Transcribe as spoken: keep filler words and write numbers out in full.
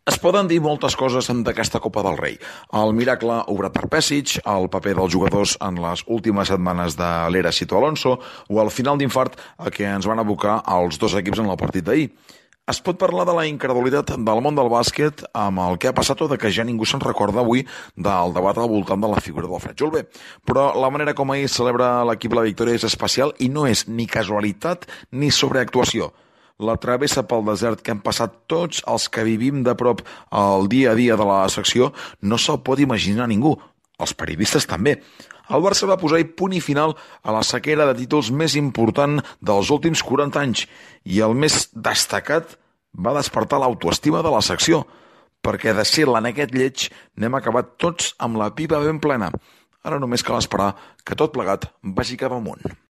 Es poden dir moltes coses d'aquesta Copa del Rei. El miracle obrat per Pesic, el paper dels jugadors en les últimes setmanes de l'era Sito Alonso o el final d'infart a què ens van abocar els dos equips en el partit d'ahir. Es pot parlar de la incredulitat del món del bàsquet amb el que ha passat o de que ja ningú se'n recorda avui del debat al voltant de la figura del Fred Julve. Però la manera com ahir celebra l'equip la victòria és especial i no és ni casualitat ni sobreactuació. La travessa pel desert que hem passat tots els que vivim de prop el dia a dia de la secció no se'l pot imaginar ningú. Els periodistes també. El Barça va posar punt i final a la sequera de títols més important dels últims quaranta anys i el més destacat va despertar l'autoestima de la secció, perquè de ser-la en aquest lleig n'hem acabat tots amb la pipa ben plena. Ara només cal esperar que tot plegat vagi cap amunt.